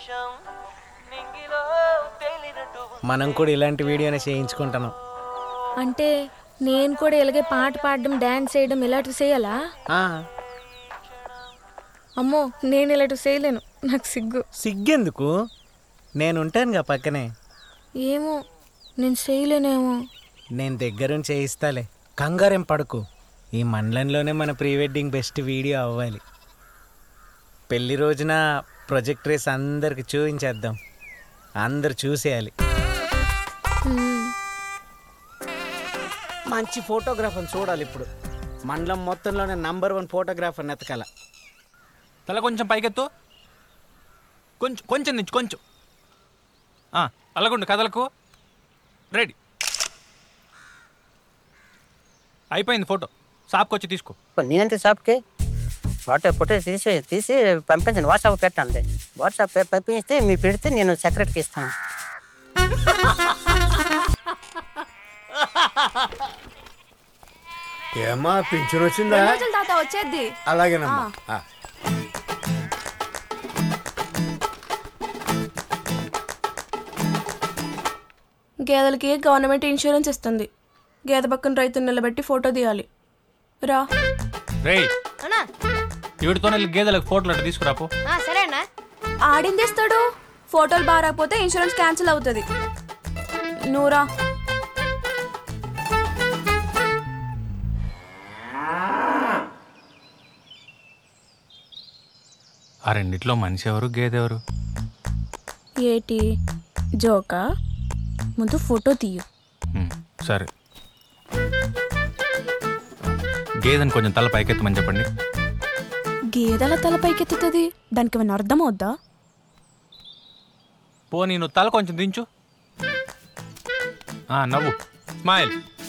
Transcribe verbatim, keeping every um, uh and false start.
మనం కూడా ఇలాంటి వీడియోనే చేయించుకుంటున్నాం. అంటే నేను కూడా ఇలాగే పాట పాడడం డాన్స్ చేయడం ఇలాంటివి చేయాలా? అమ్మో నేను ఇలాంటివి చేయలేను, నాకు సిగ్గు. సిగ్గెందుకు, నేను ఉంటానుగా పక్కనే. ఏమో నేను చేయలేనేమో. నేను దగ్గరుండి చేయిస్తాలే, కంగారేం పడకు. ఈ మండలంలోనే మన ప్రీ వెడ్డింగ్ బెస్ట్ వీడియో అవ్వాలి. పెళ్లి రోజున ప్రొజెక్ట్ రేస్ అందరికి చూపించేద్దాం, అందరు చూసేయాలి. మంచి ఫోటోగ్రాఫర్ని చూడాలి ఇప్పుడు. మండలం మొత్తంలోనే నంబర్ వన్ ఫోటోగ్రాఫర్ని ఎతకాల. తల కొంచెం పైకెత్తు, కొంచెం కొంచెం నుంచి కొంచెం అలాగుండు, కదలకు. రెడీ, అయిపోయింది ఫోటో. షాప్కి వచ్చి తీసుకో. నేనంటే షాప్కి ఫోటో ఫోటో తీసి తీసి పంపించండి, వాట్సాప్ పెట్టండి. వాట్సాప్ పంపిస్తే మీరు పెడితే నేను సెక్రటరీకి ఇస్తాను. ఏమా పింఛన్ వచ్చిందా? వచ్చేది అలాగేనమ్మా. గేదెలకి గవర్నమెంట్ ఇన్సూరెన్స్ ఇస్తుంది. గేదె పక్కన రైతుని నిలబెట్టి ఫోటో తీయాలి. రా రేయ్, వీడితోనే గేదెలకు ఫోటోలు అట్లా తీసుకురాపో. సరేనా? ఆడిందేస్తాడు. ఫోటోలు బాగా రాకపోతే ఇన్సూరెన్స్ క్యాన్సిల్ అవుతుంది. నూరా ఆ రెండిట్లో మనిషి ఎవరు, గేదెవరు? ఏటి జోకా? ముందు ఫోటో తీయు. సరే, గేదెని కొంచెం తల పైకెత్తమని చెప్పండి. గేదెల తల పైకెత్తుతుంది, దానికి ఏమైనా అర్థం అవుద్దా? పో, నేను తల కొంచెం దించు. నవ్వు, స్మైల్.